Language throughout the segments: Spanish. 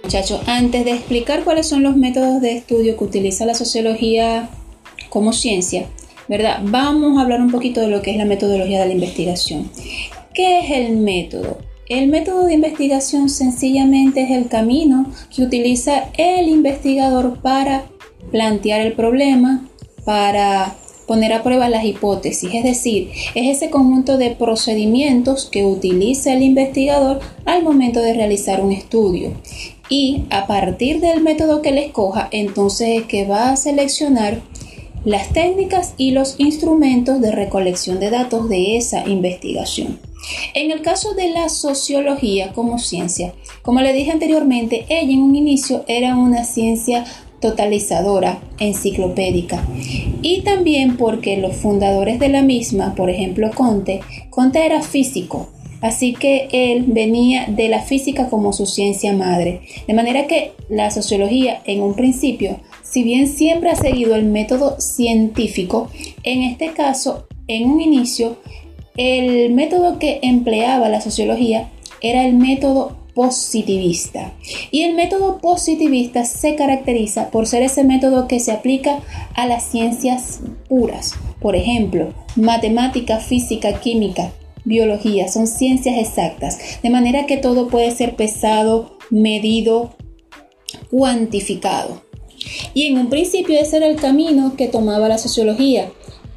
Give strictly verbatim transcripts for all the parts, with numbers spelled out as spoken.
muchachos, antes de explicar cuáles son los métodos de estudio que utiliza la sociología como ciencia, ¿verdad? Vamos a hablar un poquito de lo que es la metodología de la investigación. ¿Qué es el método? El método de investigación sencillamente es el camino que utiliza el investigador para plantear el problema, para poner a prueba las hipótesis, es decir, es ese conjunto de procedimientos que utiliza el investigador al momento de realizar un estudio. Y a partir del método que él escoja, entonces es que va a seleccionar las técnicas y los instrumentos de recolección de datos de esa investigación. En el caso de la sociología como ciencia, como le dije anteriormente, ella en un inicio era una ciencia totalizadora, enciclopédica, y también porque los fundadores de la misma, por ejemplo Comte, Comte era físico, así que él venía de la física como su ciencia madre, de manera que la sociología en un principio, si bien siempre ha seguido el método científico, en este caso, en un inicio, el método que empleaba la sociología era el método positivista. Y el método positivista se caracteriza por ser ese método que se aplica a las ciencias puras. Por ejemplo, matemática, física, química, biología, son ciencias exactas. De manera que todo puede ser pesado, medido, cuantificado. Y en un principio ese era el camino que tomaba la sociología,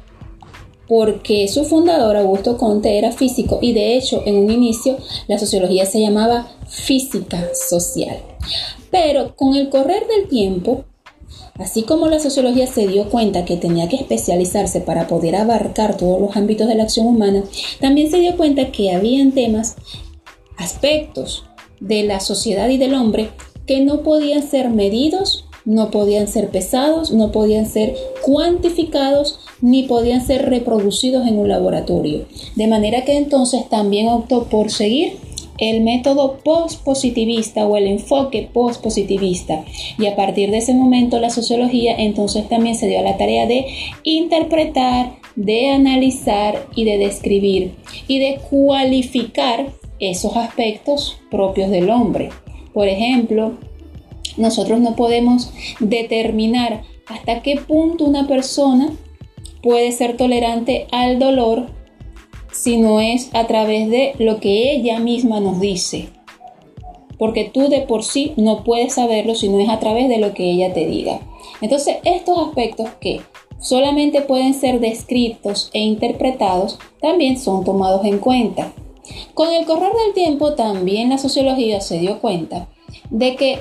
porque su fundador, Augusto Comte, era físico y de hecho en un inicio la sociología se llamaba física social. Pero con el correr del tiempo, así como la sociología se dio cuenta que tenía que especializarse para poder abarcar todos los ámbitos de la acción humana, también se dio cuenta que habían temas, aspectos de la sociedad y del hombre que no podían ser medidos, no podían ser pesados, no podían ser cuantificados, ni podían ser reproducidos en un laboratorio. De manera que entonces también optó por seguir el método postpositivista o el enfoque postpositivista. Y a partir de ese momento la sociología entonces también se dio a la tarea de interpretar, de analizar y de describir y de cualificar esos aspectos propios del hombre. Por ejemplo, nosotros no podemos determinar hasta qué punto una persona puede ser tolerante al dolor si no es a través de lo que ella misma nos dice. Porque tú de por sí no puedes saberlo si no es a través de lo que ella te diga. Entonces, estos aspectos que solamente pueden ser descritos e interpretados también son tomados en cuenta. Con el correr del tiempo, también la sociología se dio cuenta de que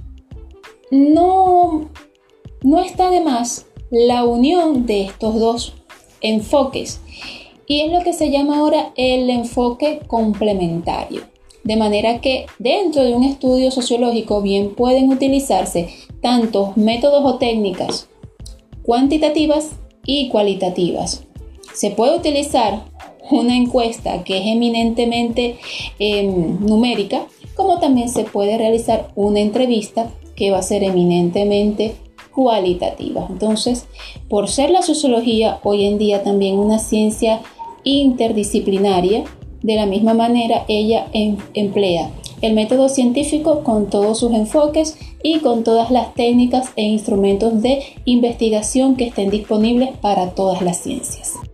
No, no está de más la unión de estos dos enfoques y es lo que se llama ahora el enfoque complementario. De manera que dentro de un estudio sociológico bien pueden utilizarse tantos métodos o técnicas cuantitativas y cualitativas. Se puede utilizar una encuesta que es eminentemente eh, numérica, como también se puede realizar una entrevista que va a ser eminentemente cualitativa. Entonces, por ser la sociología hoy en día también una ciencia interdisciplinaria, de la misma manera ella em- emplea el método científico con todos sus enfoques y con todas las técnicas e instrumentos de investigación que estén disponibles para todas las ciencias.